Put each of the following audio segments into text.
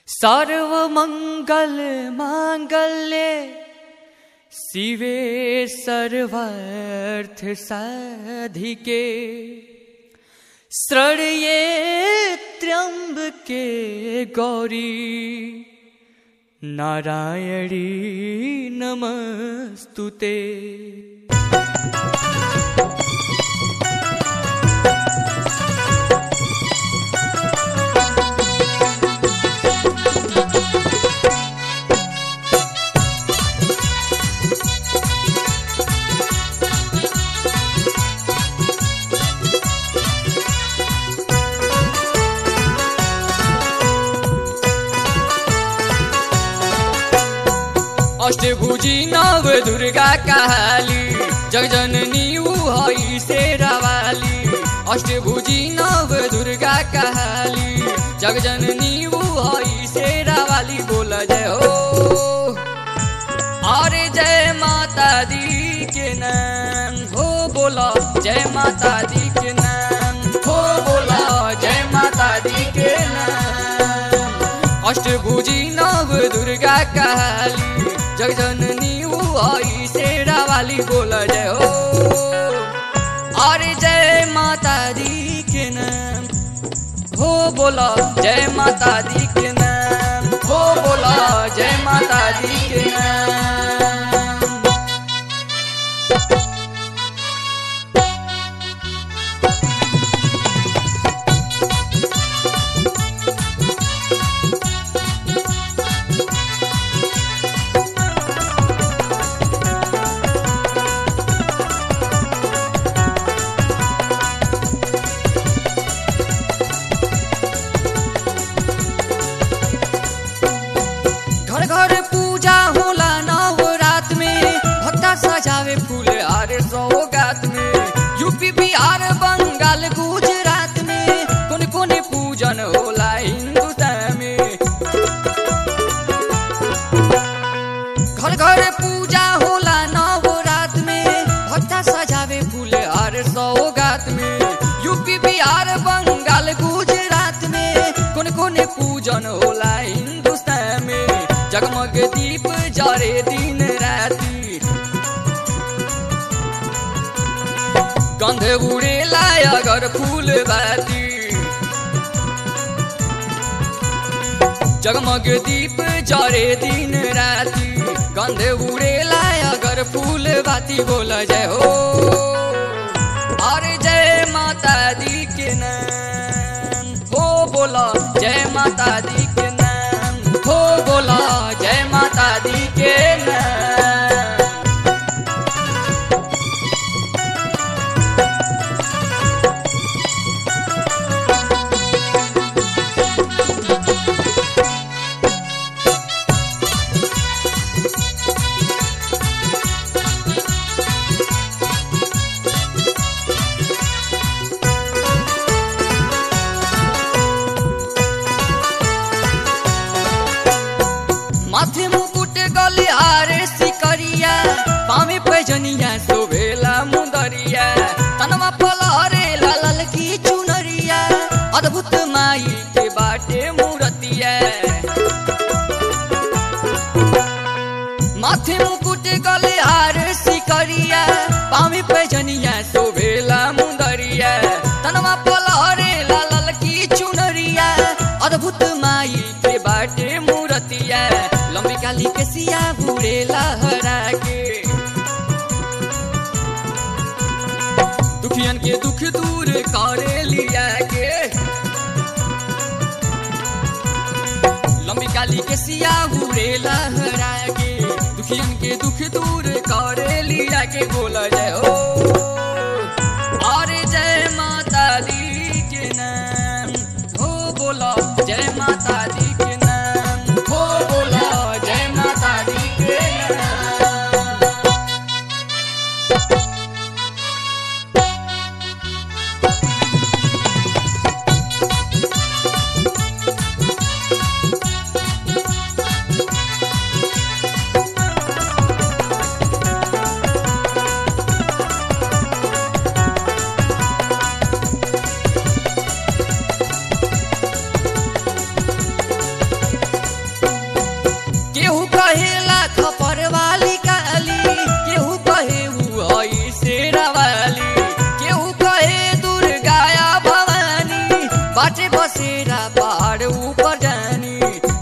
सर्वमंगल मांगल्ये शिवे सर्वार्थ साधिके शरण्ये त्र्यंबके गौरी नारायणी नमस्तुते। अष्टभुजी नव दुर्गा काली जगजननी हई शेरावाली। अष्टभुजी नव दुर्गा काली जगजननी हई शेरावाली। बोल जय हो अरे जय माता दी के नाम हो। बोला जय माता दी के नाम हो। बोला जय माता दी के नाम। अष्टभुजी नव दुर्गा काली जगजननी हई शेरावाली। बोल जय हो अरे जय माता दी के नाम हो। बोला जय माता दी के नाम हो। बोला जय माता दी के नाम। घर पूजा होला नवरात में भक्ता सजावे फूल आरे सौगात में। यूपी बिहार बंगाल गुजरात में कोने कोने पूजन होला हिंदुस्तान में। घर घर पूजा होला नवरात में भक्ता सजावे फूल आरे सौगात में। यूपी बिहार बंगाल गुजरात में कोने कोने पूजन होला हिंदुस्तान में। जगमग दीप जरे दिन राती गंध उड़ेला अगर फूल बाती। जगमग दीप जरे दिन राती गंध उड़ेला अगर फूल बाती। बोल जय हो अरे जय माता दी के नाम हो। बोला जय माता दी के नाम हो। बोला जय माता दी के नाम। माथे मुकुट गले हारे सिकरिया पावे पैजनिया शोभेला मुंदरिया। तनवा पलहरे लाल की चुनरिया अद्भुत माई के बाटे मूर्तिया। माथे मुकुट गले हारे सिकरिया पावे पैजनिया शोभेला मुंदरिया। तनवा पलहरे लाल की चुनरिया अद्भुत माई के बाटे मूर्तिया। लंबी काली के सिया बूढ़े लहरा के दुखियन के दुख दूर करे लिया के। लंबी काली के सिया बूढ़े लहरा के दुखियन के दुख दूर करे लिया के। बोल जय हो अरे जय माता दी के नाम हो। बोला जय माता दी के नाम हो। बोला जय माता दी के नाम। पहाड़ ऊपर जानी।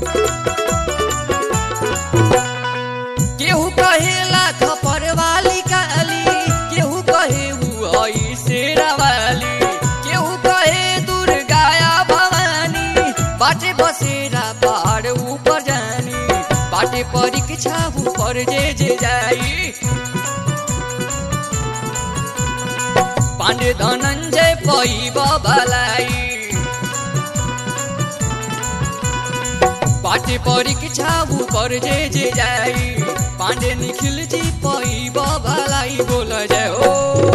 केहू कहेला खपर वाली काली, केहू कहे हुई शेरा वाली, केहू कहे दुर्गाया भवानी। बाटे बसेरा पहाड़ ऊपर जानी, बाटे परीक्षा ऊपर जे जाई। पांडे धनंजय पैब भलाई, बाटे परीक्षा ऊपर जे जाई। पांडे निखिल जी पैब भलाई। बोल जय हो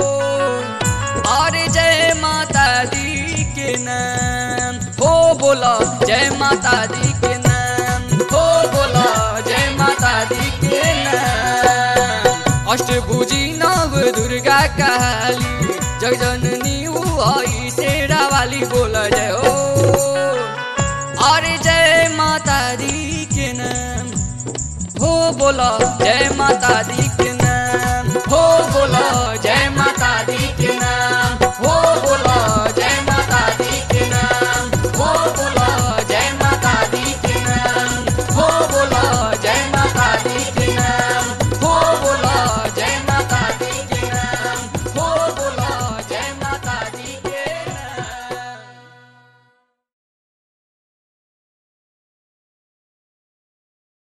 अरे जय माता दी के नाम हो, बोला जय माता दी के नाम हो, बोला जय माता दी के नाम। अष्टभुजी नव दुर्गा काली, जगजननी हुई शेरा वाली। बोल जय हो अरे जय माता दी के नाम हो, बोला जय माता दी के नाम हो, बोला जय